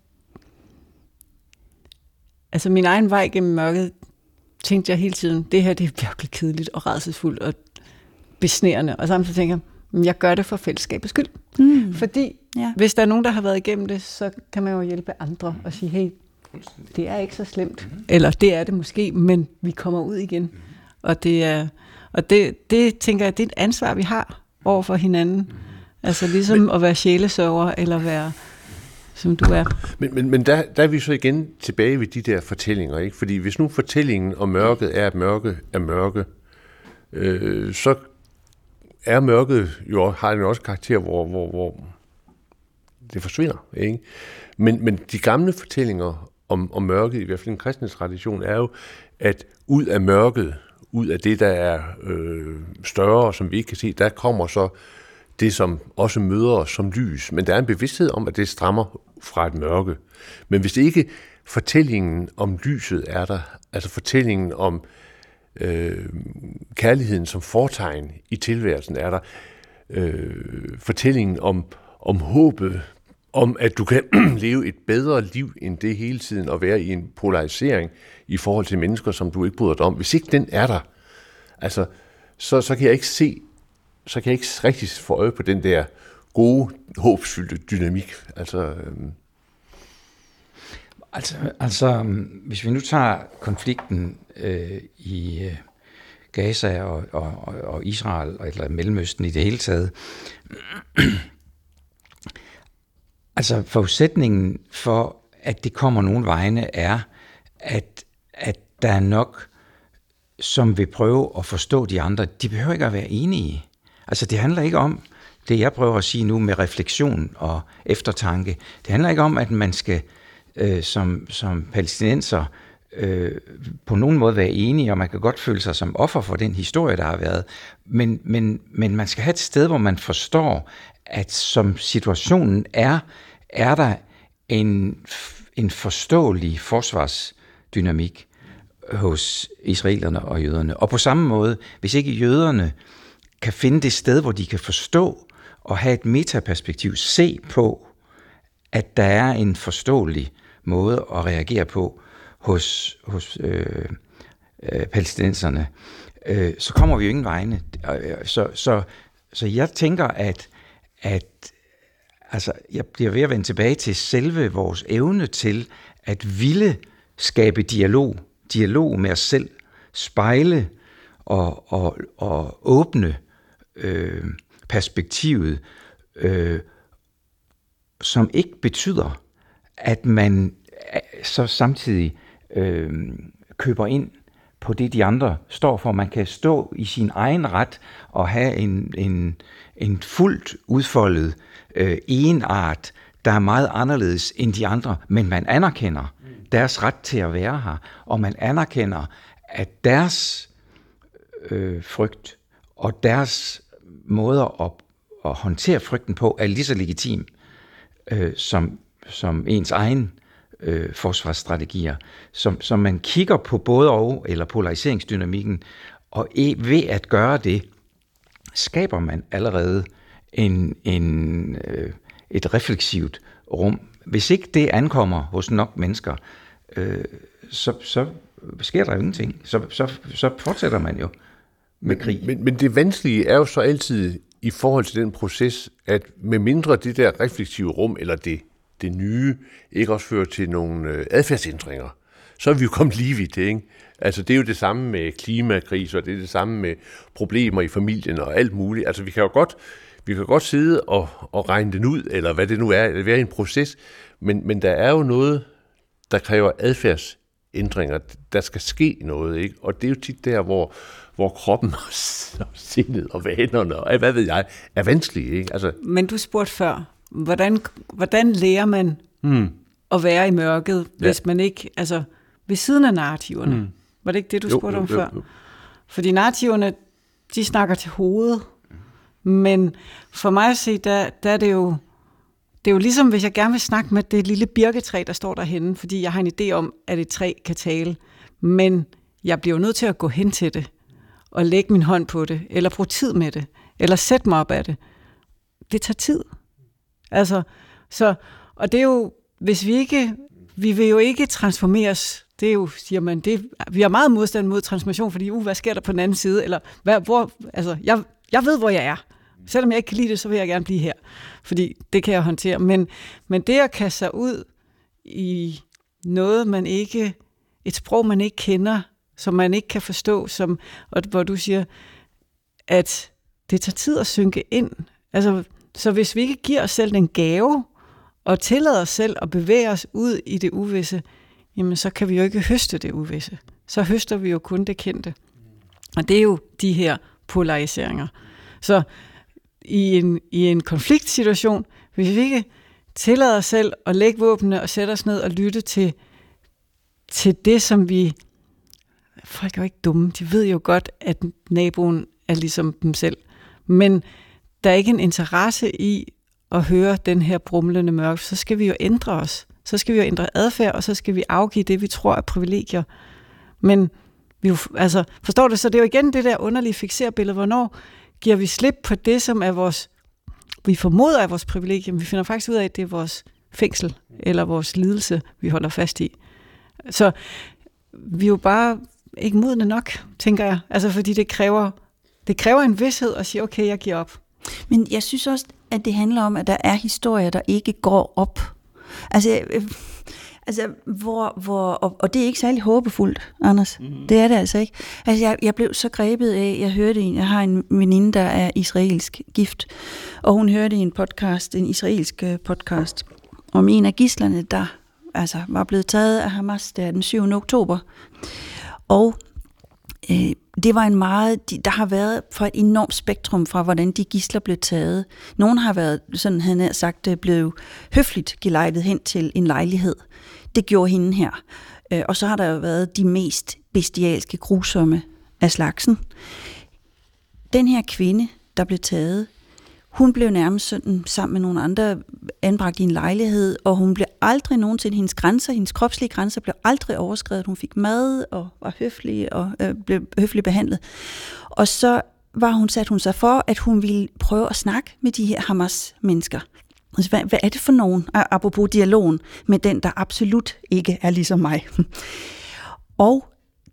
altså min egen vej gennem mørket, tænkte jeg hele tiden, det her det er virkelig kedeligt og rædselsfuldt og besnærende. Og samtidig tænker jeg gør det for fællesskabets skyld. Fordi hvis der er nogen, der har været igennem det, så kan man jo hjælpe andre og sige, hey, det er ikke så slemt. Eller det er det måske, men vi kommer ud igen. Og det tænker jeg, det er et ansvar, vi har over for hinanden. Altså ligesom at være sjælesørger, eller være som du er. Men der er vi så igen tilbage ved de der fortællinger, ikke? Fordi hvis nu fortællingen om mørket er, at mørke er mørke, så er mørket jo, har den jo også karakter, hvor det forsvinder, ikke? Men de gamle fortællinger om mørket, i hvert fald en kristne tradition, er jo, at ud af mørket, ud af det, der er større, som vi ikke kan se, der kommer så det, som også møder os som lys. Men der er en bevidsthed om, at det strammer fra et mørke. Men hvis ikke fortællingen om lyset er der, altså fortællingen om kærligheden som fortegn i tilværelsen er der, fortællingen om håbet, om at du kan leve et bedre liv end det hele tiden, og være i en polarisering i forhold til mennesker, som du ikke bryder dig om. Hvis ikke den er der, altså, så kan jeg ikke se, så kan jeg ikke rigtig få øje på den der gode, håbsfyldte dynamik. Altså, hvis vi nu tager konflikten i Gaza og Israel, eller Mellemøsten i det hele taget, altså forudsætningen for, at det kommer nogen vegne, er, at der er nok, som vil prøve at forstå de andre. De behøver ikke at være enige. Altså det handler ikke om, det jeg prøver at sige nu med refleksion og eftertanke, det handler ikke om, at man skal som palæstinenser på nogen måde være enige, og man kan godt føle sig som offer for den historie, der har været. Men man skal have et sted, hvor man forstår, at som situationen er der en forståelig forsvarsdynamik hos israelerne og jøderne. Og på samme måde, hvis ikke jøderne kan finde det sted, hvor de kan forstå og have et metaperspektiv, se på, at der er en forståelig måde at reagere på hos palæstinenserne, så kommer vi jo ingen vegne. Så jeg tænker, at altså, jeg bliver ved at vende tilbage til selve vores evne til at ville skabe dialog med os selv, spejle og åbne perspektivet, som ikke betyder, at man så samtidig køber ind på det, de andre står for. Man kan stå i sin egen ret og have en fuldt udfoldet egenart, der er meget anderledes end de andre, men man anerkender deres ret til at være her, og man anerkender, at deres frygt og deres måder at håndtere frygten på er lige så legitim som ens egen forsvarsstrategier. Så man kigger på både og, eller polariseringsdynamikken, og ved at gøre det, skaber man allerede et refleksivt rum. Hvis ikke det ankommer hos nok mennesker, så sker der jo ingenting. Så fortsætter man jo med krig. Men det vanskelige er jo så altid i forhold til den proces, at med mindre det der refleksive rum, eller det nye, ikke også fører til nogle adfærdsændringer, så er vi jo kommet lige vidt, ikke? Altså det er jo det samme med klimakriser, og det er det samme med problemer i familien og alt muligt. Altså vi kan godt sidde og regne den ud, eller hvad det nu er, eller være i en proces, men der er jo noget, der kræver adfærdsændringer. Der skal ske noget, ikke? Og det er jo tit der, hvor kroppen og sindet og vanerne og hvad ved jeg, er vanskelige, ikke? Altså, men du spurgte før, hvordan lærer man at være i mørket, hvis man ikke, altså ved siden af narrativerne? Var det ikke det, du spurgte om før? Fordi narrativerne, de snakker til hovedet, men for mig at se, der er det er jo ligesom, hvis jeg gerne vil snakke med det lille birketræ, der står derhenne, fordi jeg har en idé om, at et træ kan tale, men jeg bliver jo nødt til at gå hen til det, og lægge min hånd på det, eller bruge tid med det, eller sætte mig op af det. Det tager tid. Altså, og det er jo, hvis vi vil jo ikke transformeres, det er jo, siger man, vi har meget modstand mod transformation, fordi, hvad sker der på den anden side, eller jeg ved, hvor jeg er. Selvom jeg ikke kan lide det, så vil jeg gerne blive her, fordi det kan jeg håndtere. Men det at kaste sig ud i noget, et sprog, man ikke kender, som man ikke kan forstå, og hvor du siger, at det tager tid at synke ind. Altså, så hvis vi ikke giver os selv den gave, og tillader os selv at bevæge os ud i det uvisse, jamen så kan vi jo ikke høste det uvisse. Så høster vi jo kun det kendte. Og det er jo de her polariseringer. Så i en konfliktsituation, hvis vi ikke tillader os selv at lægge våbnene og sætte os ned og lytte til det, som folk er jo ikke dumme, de ved jo godt, at naboen er ligesom dem selv. Men der er ikke en interesse i at høre den her brumlende mørke, så skal vi jo ændre os. Så skal vi jo ændre adfærd, og så skal vi afgive det, vi tror er privilegier. Men forstår du, så det er jo igen det der underlige fixerbillede, hvornår giver vi slip på det, som er vi formoder er vores privilegium. Vi finder faktisk ud af, at det er vores fængsel, eller vores lidelse, vi holder fast i. Så vi er jo bare ikke modne nok, tænker jeg. Altså fordi det kræver en vished at sige, okay, jeg giver op. Men jeg synes også, at det handler om, at der er historier, der ikke går op. Og det er ikke særlig håbefuldt, Anders. Det er det altså ikke. Altså, jeg blev så grebet af, jeg har en veninde, der er israelsk gift, og hun hørte en israelsk podcast, om en af gidslerne, der var blevet taget af Hamas der den 7. oktober. Og det var der har været for et enormt spektrum fra, hvordan de gidsler blev taget. Nogle har været, sådan han har sagt, blev høfligt gelejtet hen til en lejlighed. Det gjorde hende her. Og så har der jo været de mest bestialske, grusomme af slagsen. Den her kvinde, der blev taget, hun blev nærmest sådan, sammen med nogle andre anbragt i en lejlighed, og hun blev aldrig nogensinde, hendes kropslige grænser blev aldrig overskredet. Hun fik mad og var høflig og blev høfligt behandlet. Og så satte hun sig for, at hun ville prøve at snakke med de her Hamas-mennesker. Altså, hvad er det for nogen, apropos dialogen med den, der absolut ikke er ligesom mig? Og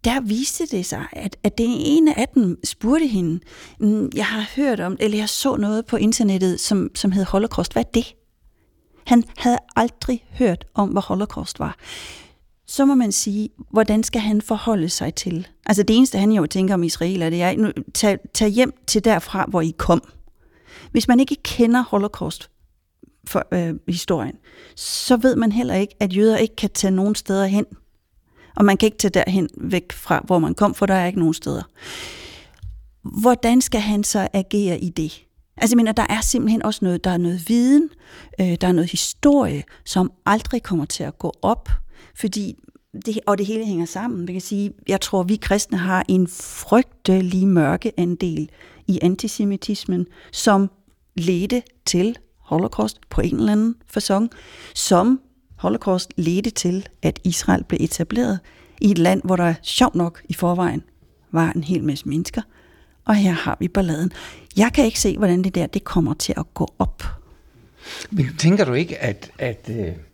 der viste det sig, at det ene af dem spurgte hende, jeg har hørt om, eller jeg så noget på internettet, som hed Holocaust. Hvad er det? Han havde aldrig hørt om, hvad Holocaust var. Så må man sige, hvordan skal han forholde sig til? Altså det eneste, han jo tænker om israeler, det er, tag hjem til derfra, hvor I kom. Hvis man ikke kender Holocaust historien, så ved man heller ikke, at jøder ikke kan tage nogen steder hen. Og man kan ikke tage derhen væk fra, hvor man kom, for der er ikke nogen steder. Hvordan skal han så agere i det? Altså jeg mener, der er simpelthen også noget, der er noget viden, der er noget historie, som aldrig kommer til at gå op, fordi det hele hænger sammen. Man kan sige, jeg tror, vi kristne har en frygtelig mørke andel i antisemitismen, som ledte til Holocaust på en eller anden facon, som Holocaust ledte til, at Israel blev etableret i et land, hvor der sjovt nok i forvejen var en hel masse mennesker, og her har vi balladen. Jeg kan ikke se, hvordan det kommer til at gå op. Men tænker du ikke, at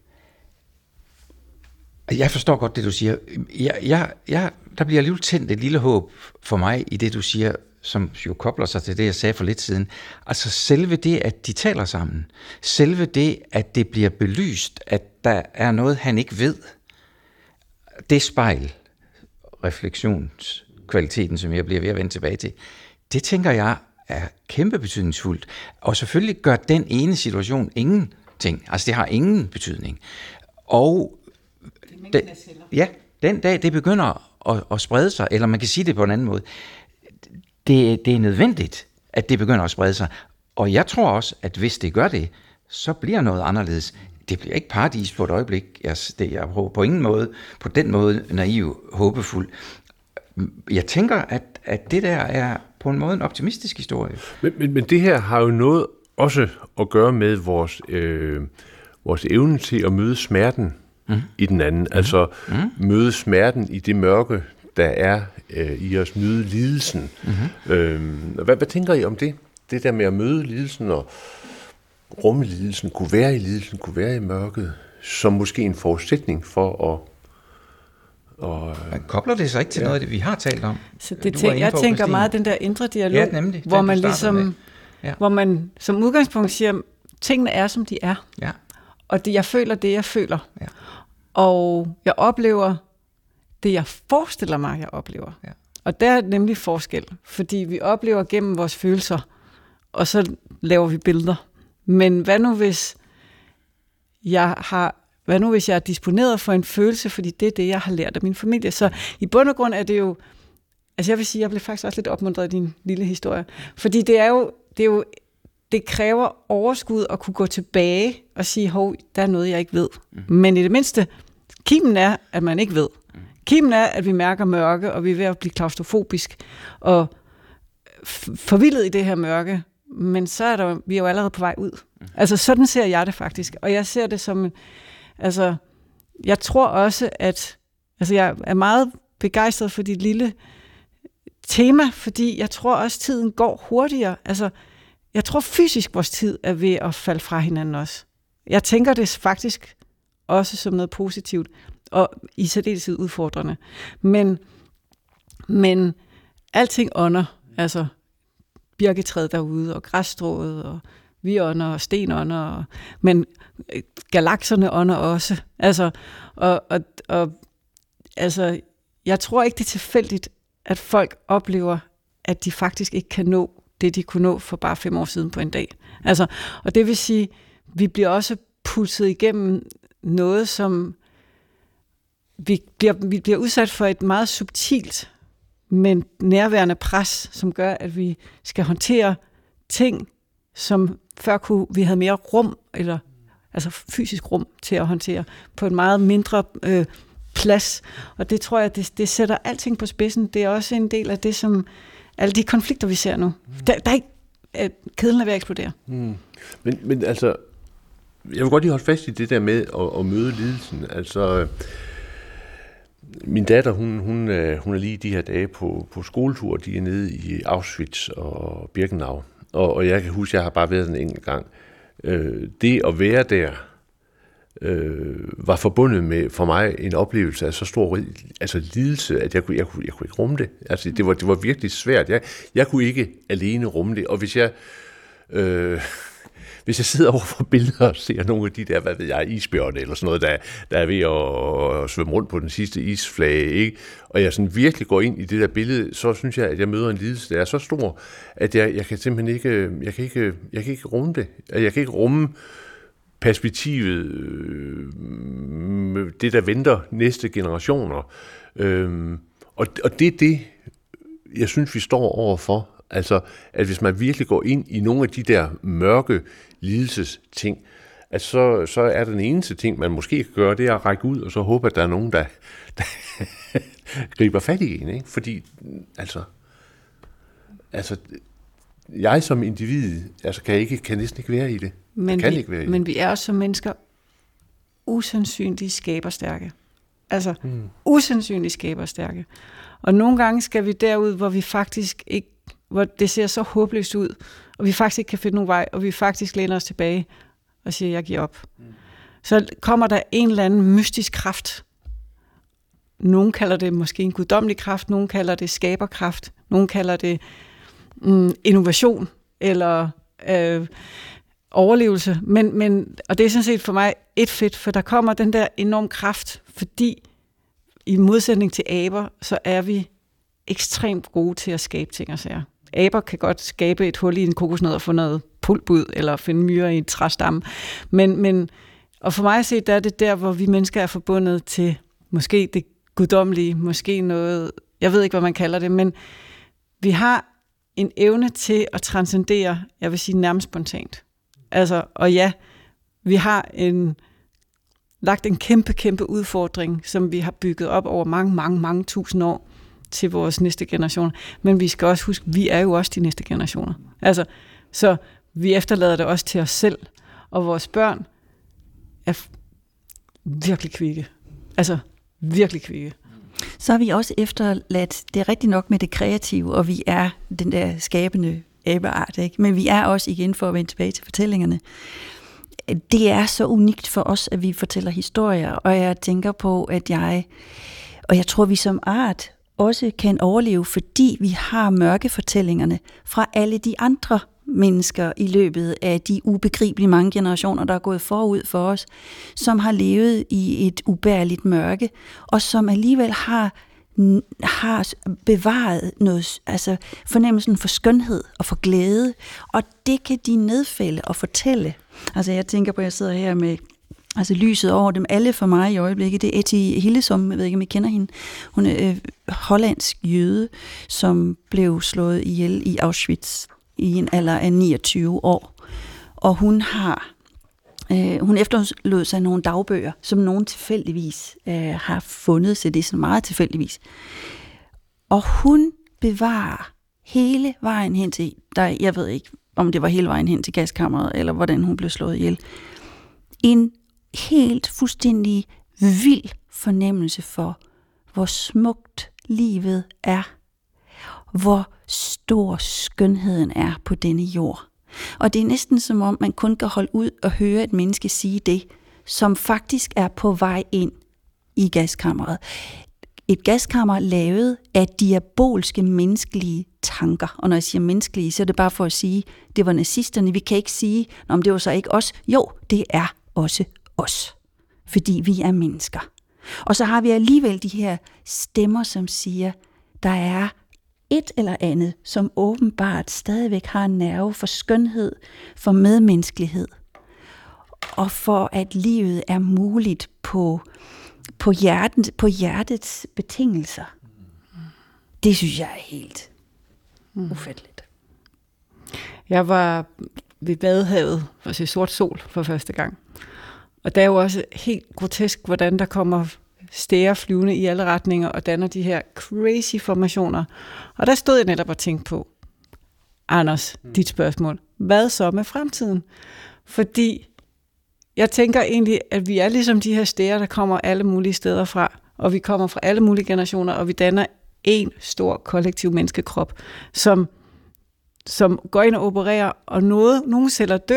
jeg forstår godt det, du siger. Der bliver alligevel tændt et lille håb for mig i det, du siger, som jo kobler sig til det, jeg sagde for lidt siden. Altså selve det, at de taler sammen. Selve det, at det bliver belyst, at der er noget, han ikke ved. Det spejl, refleksionskvaliteten, som jeg bliver ved at vende tilbage til, det tænker jeg er kæmpe betydningsfuldt. Og selvfølgelig gør den ene situation ingenting. Altså det har ingen betydning. Og den dag, det begynder at sprede sig, eller man kan sige det på en anden måde, det er nødvendigt, at det begynder at sprede sig. Og jeg tror også, at hvis det gør det, så bliver noget anderledes. Det bliver ikke paradis på et øjeblik. Jeg er på ingen måde, på den måde naiv, håbefuld. Jeg tænker, at det der er på en måde en optimistisk historie. Men det her har jo noget også at gøre med vores evne til at møde smerten i den anden. Altså møde smerten i det mørke, der er i os, møde lidelsen. Hvad tænker I om det? Det der med at møde lidelsen og rumme lidelsen, kunne være i lidelsen, kunne være i mørket, som måske en forudsætning for at... Man kobler det sig ikke til noget af det, vi har talt om? Så jeg tænker meget den der indre dialog, nemlig, hvor man ligesom, hvor man som udgangspunkt siger, tingene er, som de er. Ja. Og jeg føler det, jeg føler. Ja. Og jeg oplever det, jeg forestiller mig, jeg oplever. Ja. Og der er nemlig forskel, fordi vi oplever gennem vores følelser, og så laver vi billeder. Men hvad nu hvis jeg er disponeret for en følelse, fordi det er det, jeg har lært af min familie. Så i bund og grund er det jo, altså jeg vil sige, jeg blev faktisk også lidt opmuntret af din lille historie, fordi det kræver overskud at kunne gå tilbage og sige, hov, der er noget, jeg ikke ved. Men i det mindste, kimen er, at man ikke ved. Kimen er, at vi mærker mørke, og vi er ved at blive klaustrofobisk og forvildet i det her mørke. Men så er vi er jo allerede på vej ud. Altså sådan ser jeg det faktisk. Og jeg ser det som, altså jeg tror også, at jeg er meget begejstret for dit lille tema, fordi jeg tror også, tiden går hurtigere. Altså jeg tror fysisk, vores tid er ved at falde fra hinanden også. Jeg tænker det faktisk også som noget positivt, og i særdeleshed udfordrende. Men alting ånder, altså birketræet derude, og græsstrået, og vi ånder, og sten ånder, men galakserne ånder også. Altså, altså, jeg tror ikke, det er tilfældigt, at folk oplever, at de faktisk ikke kan nå det, de kunne nå for bare 5 år siden på en dag. Altså, og det vil sige, vi bliver også pulset igennem noget, som vi bliver udsat for et meget subtilt, men nærværende pres, som gør, at vi skal håndtere ting, som før vi havde mere rum, eller altså fysisk rum til at håndtere, på en meget mindre plads. Og det tror jeg, det sætter alting på spidsen. Det er også en del af det, som alle de konflikter, vi ser nu. Der er ikke kedlen er ved at eksplodere. Men altså, jeg vil godt lige holde fast i det der med at møde lidelsen. Altså, min datter, hun er lige de her dage på skoletur. De er nede i Auschwitz og Birkenau. Og jeg kan huske, jeg har bare været en enkelt gang. Det at være der, var forbundet med for mig en oplevelse af så stor lidelse, at jeg kunne ikke rumme det. Altså, det var virkelig svært. Jeg kunne ikke alene rumme det, og hvis jeg sidder over for billeder og ser nogle af de der, hvad ved jeg, isbjørne eller sådan noget, der er ved at svømme rundt på den sidste isflage, ikke? Og jeg sådan virkelig går ind i det der billede, så synes jeg, at jeg møder en lidelse, der er så stor, at jeg kan simpelthen ikke, jeg kan ikke rumme det. Jeg kan ikke rumme perspektivet, det der venter næste generationer. Og det er det, jeg synes, vi står overfor. Altså, at hvis man virkelig går ind i nogle af de der mørke lidelsesting, at så er den eneste ting, man måske kan gøre, det er at række ud, og så håbe, at der er nogen, der griber fat i en, ikke? Fordi, altså, jeg som individ, kan næsten ikke være i det. Men vi er også som mennesker usandsynligt skaberstærke. Altså, usandsynligt skaberstærke. Og nogle gange skal vi derud, hvor vi faktisk ikke, hvor det ser så håbløst ud, og vi faktisk ikke kan finde nogen vej, og vi faktisk læner os tilbage og siger, jeg giver op. Så kommer der en eller anden mystisk kraft. Nogen kalder det måske en guddommelig kraft, nogen kalder det skaberkraft, nogen kalder det innovation, eller overlevelse. Og det er sådan set for mig et fedt, for der kommer den der enorm kraft, fordi i modsætning til aber, så er vi ekstremt gode til at skabe ting og sager. Aber kan godt skabe et hul i en kokosnød og få noget pulp ud, eller finde myrer i et træstamme. Og for mig at se, der er det der, hvor vi mennesker er forbundet til måske det guddommelige, måske noget, jeg ved ikke, hvad man kalder det, men vi har en evne til at transcendere, jeg vil sige nærmest spontant. Altså, og ja, vi har lagt en kæmpe udfordring, som vi har bygget op over mange tusind år til vores næste generation. Men vi skal også huske, vi er jo også de næste generationer. Altså, så vi efterlader det også til os selv, og vores børn er virkelig kvikke. Altså, virkelig kvikke. Så har vi også efterladt, det er rigtigt nok med det kreative, og vi er den der skabende abeart, ikke? Men vi er også, igen for at vende tilbage til fortællingerne, det er så unikt for os, at vi fortæller historier, og jeg tænker på, at jeg tror, vi som art også kan overleve, fordi vi har mørkefortællingerne fra alle de andre mennesker i løbet af de ubegribelige mange generationer, der er gået forud for os, som har levet i et ubærligt mørke, og som alligevel har bevaret noget, altså fornemmelsen for skønhed og for glæde, og det kan de nedfælde og fortælle. Altså jeg tænker på, at jeg sidder her med lyset over dem alle for mig i øjeblikket. Det er Etty Hillesum, jeg ved ikke, om I kender hende. Hun er hollandsk jøde, som blev slået ihjel i Auschwitz i en alder af 29 år. Og hun efterlod sig nogle dagbøger, som nogen tilfældigvis har fundet, så det er så meget tilfældigvis. Og hun bevarer hele vejen hen til, jeg ved ikke, om det var hele vejen hen til gaskammeret, eller hvordan hun blev slået ihjel, en helt fuldstændig vild fornemmelse for, hvor smukt livet er, hvor stor skønheden er på denne jord. Og det er næsten som om, man kun kan holde ud og høre et menneske sige det, som faktisk er på vej ind i gaskammeret. Et gaskammer lavet af diabolske menneskelige tanker. Og når jeg siger menneskelige, så er det bare for at sige, det var nazisterne. Vi kan ikke sige, om det var så ikke os. Jo, det er også os. Fordi vi er mennesker. Og så har vi alligevel de her stemmer, som siger, der er et eller andet, som åbenbart stadigvæk har en nerve for skønhed, for medmenneskelighed, og for at livet er muligt på hjertets betingelser. Det synes jeg er helt ufatteligt. Jeg var ved Vadehavet for at se sort sol for første gang. Og der er jo også helt grotesk, hvordan der kommer stære flyvende i alle retninger og danner de her crazy formationer. Og der stod jeg netop og tænkte på, Anders, dit spørgsmål. Hvad så med fremtiden? Fordi jeg tænker egentlig, at vi er ligesom de her stære, der kommer alle mulige steder fra, og vi kommer fra alle mulige generationer, og vi danner en stor kollektiv menneskekrop, som går ind og opererer, og nogle celler dør,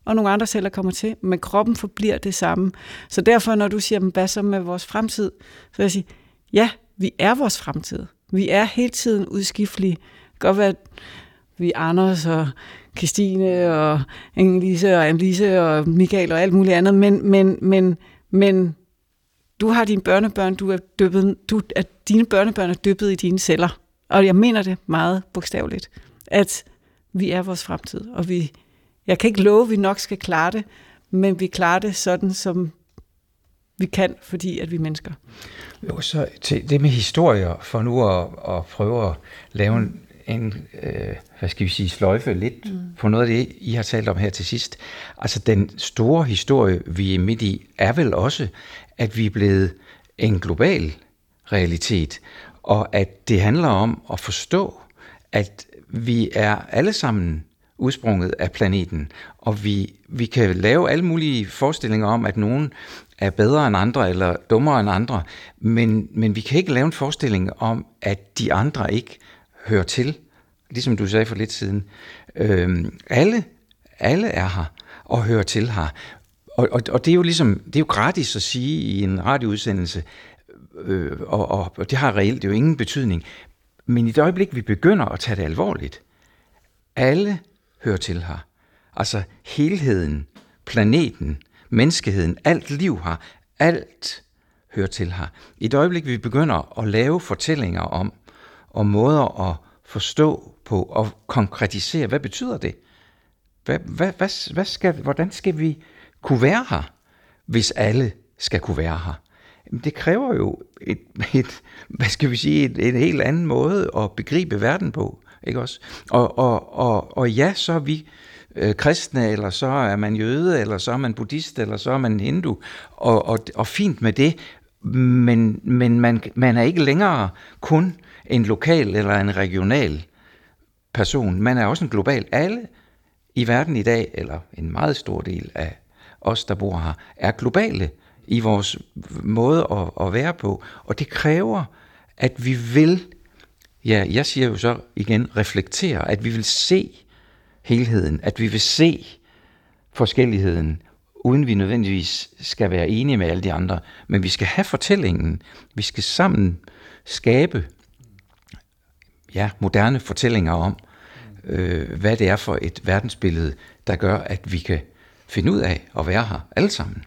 og nogle andre celler kommer til, men kroppen forbliver det samme. Så derfor, når du siger, hvad så med vores fremtid, så vil jeg sige, ja, vi er vores fremtid. Vi er hele tiden udskiftelige. Det kan godt være, at vi er Anders og Christine og Inge-Lise og Annelise og Michael og alt muligt andet, men du har dine børnebørn, dine børnebørn er dyppet i dine celler. Og jeg mener det meget bogstaveligt, at vi er vores fremtid. Og jeg kan ikke love, at vi nok skal klare det, men vi klarer det sådan, som vi kan, fordi at vi er mennesker. Jo, så til det med historier, for nu at prøve at lave en sløjfe lidt på noget af det, I har talt om her til sidst. Altså den store historie, vi er midt i, er vel også, at vi er blevet en global realitet, og at det handler om at forstå, at vi er alle sammen udsprunget af planeten, og vi kan lave alle mulige forestillinger om, at nogen er bedre end andre, eller dummere end andre, men vi kan ikke lave en forestilling om, at de andre ikke hører til, ligesom du sagde for lidt siden. Alle er her, og hører til her. Og det er jo ligesom, det er jo gratis at sige i en radioudsendelse, og det har reelt jo ingen betydning. Men i det øjeblik, vi begynder at tage det alvorligt, alle hører til her. Altså helheden, planeten, menneskeheden, alt liv her, alt hører til her. I det øjeblik, vi begynder at lave fortællinger om, og måder at forstå på, og konkretisere, hvad betyder det? Hvordan skal vi kunne være her, hvis alle skal kunne være her? Det kræver jo en helt anden måde at begribe verden på, ikke også? Og ja, så er vi kristne, eller så er man jøde, eller så er man buddhist, eller så er man hindu, og fint med det, men man er ikke længere kun en lokal eller en regional person. Man er også en global. Alle i verden i dag, eller en meget stor del af os, der bor her, er globale i vores måde at være på. Og det kræver, at vi vil, ja, jeg siger jo så igen, reflektere, at vi vil se helheden, at vi vil se forskelligheden, uden vi nødvendigvis skal være enige med alle de andre. Men vi skal have fortællingen. Vi skal sammen skabe moderne fortællinger om, hvad det er for et verdensbillede, der gør, at vi kan finde ud af at være her alle sammen.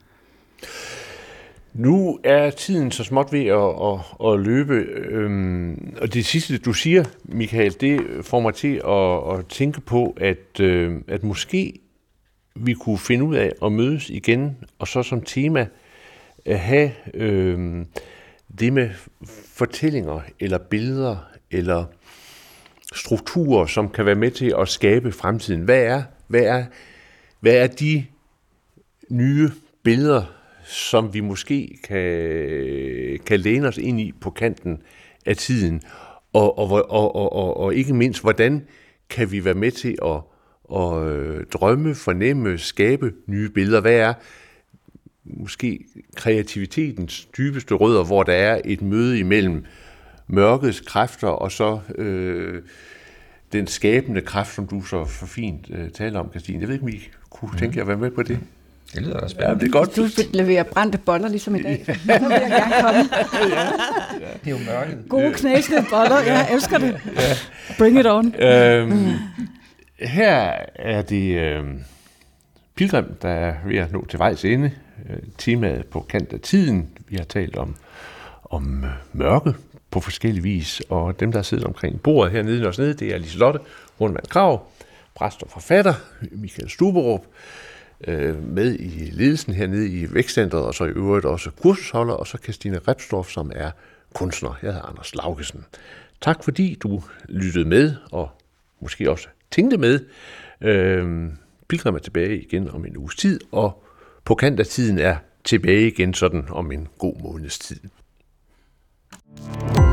Nu er tiden så småt ved at løbe, og det sidste, du siger, Michael, det får mig til at tænke på, at måske vi kunne finde ud af at mødes igen, og så som tema have det med fortællinger, eller billeder, eller strukturer, som kan være med til at skabe fremtiden. Hvad er de nye billeder, som vi måske kan læne os ind i på kanten af tiden, og ikke mindst, hvordan kan vi være med til at drømme, fornemme, skabe nye billeder? Hvad er måske kreativitetens dybeste rødder, hvor der er et møde imellem mørkets kræfter og så den skabende kraft, som du så for fint taler om, Christine. Jeg ved ikke, om I kunne tænke jer at være med på det? Det lyder da spændende. Ja, det er godt. Du leverer brændte boller, ligesom i dag. Så vil jeg gerne komme. Det er jo mørket. Gode knæsende boller, jeg elsker det. Bring it on. Her er det Pilgrim, der er ved at nå til vejs ende. Temaet på kant af tiden. Vi har talt om mørke på forskellige vis, og dem, der sidder omkring bordet hernede og nede, det er Liselotte Hornemann Krag, præst og forfatter, Michael Stuberup, med i ledelsen hernede i Vækstcentret, og så i øvrigt også kursusholder, og så Christine Repsdorff, som er kunstner. Jeg hedder Anders Laugesen. Tak fordi du lyttede med, og måske også tænkte med. Pilgrim er tilbage igen om en uges tid, og på kant af tiden er tilbage igen sådan om en god måneds tid.